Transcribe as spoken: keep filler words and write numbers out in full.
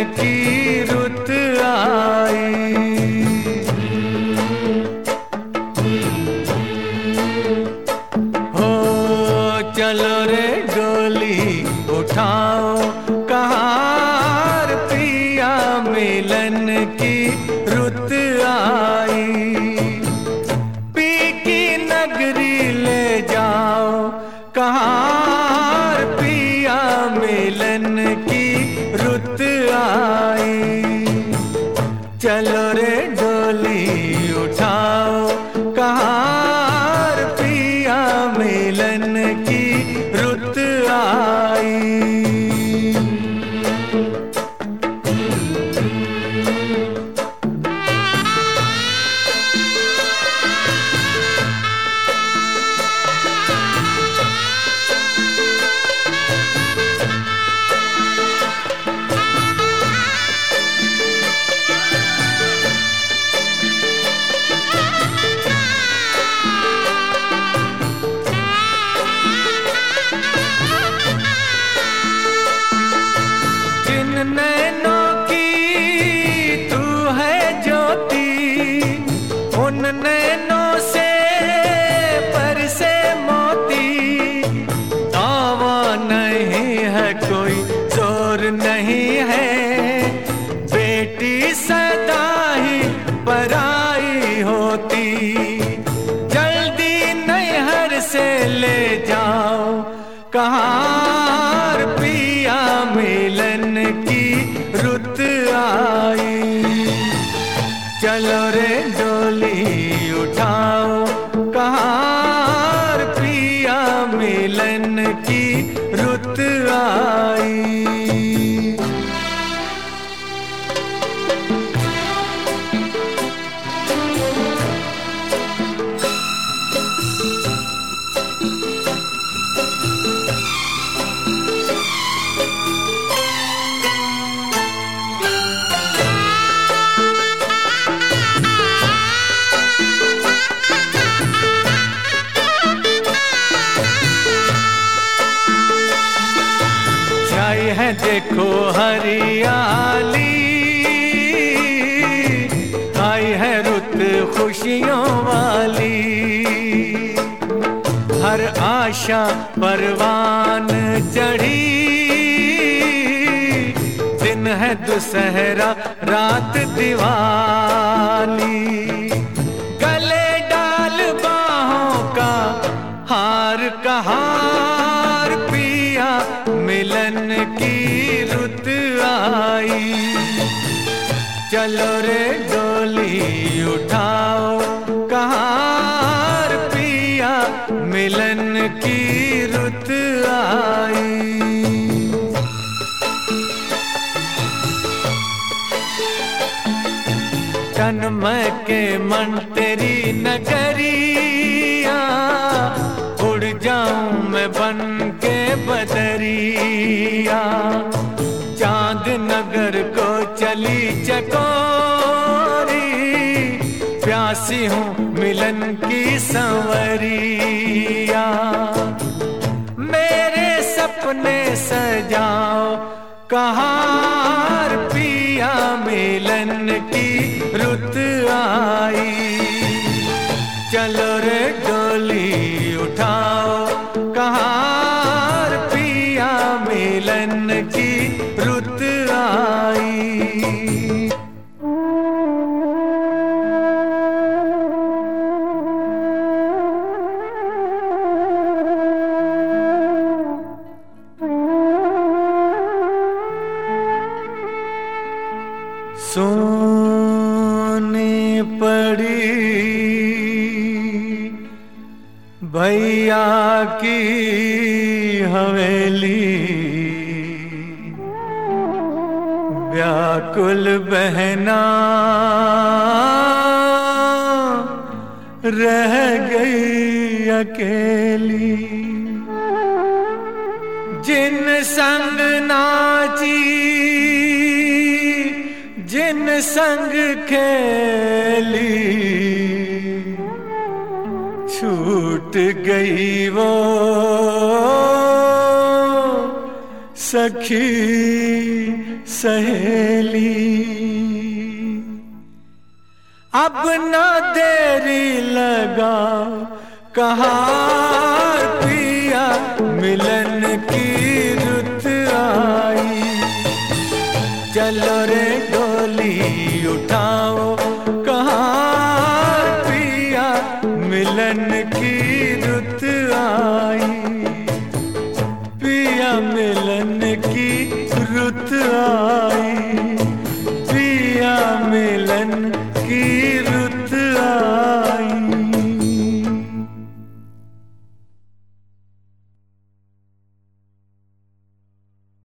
की रुत आई। हो चलो रे डोली उठाओ कहार पिया मिलन की रुत आई। पी की नगरी ले जाओ कहार पिया मिलन की रुत आई। चलो रे डोली उठाओ कहार पिया मिलन की रुत आई। नैनों की तू है ज्योति, उन नैनों से बरसे मोती। दावा नहीं है कोई जोर नहीं है, बेटी सदा ही पराई होती। जल्दी नैहर से ले जाओ कहार पिया मिलन की रुत आई। चलो रे डोली उठाओ कहार पिया मिलन की रुत आई। है देखो हरियाली, आई है रुत खुशियों वाली। हर आशा परवान चढ़ी, दिन है दुसहरा रात दिवाली। गले डाल बाहों का हार कहार पिया मिलन की रुत आई। चलो रे डोली उठाओ कहार पिया मिलन की रुत आई। तन मैं के मन तेरी नगरिया, उड़ जाऊं मैं बन के बदरिया। चांद नगर को चली चकोरी, प्यासी हूँ मिलन की संवरिया। मेरे सपने सजाओ कहार पिया मिलन की रुत आई। चलो रे डोली उठाओ कहार पिया मिलन की रुत आई। सोने पड़ी भैया की हवेली, व्याकुल बहना रह गई अकेली। जिन संग नाची जिन संग खेली, छूट गई वो सखी सहेली। अब ना देरी लगा कहाँ पिया मिलन की रुत आई। चलो रे डोली उठाओ कहाँ पिया मिलन की रुत आई। पिया मिलन की रुत आई।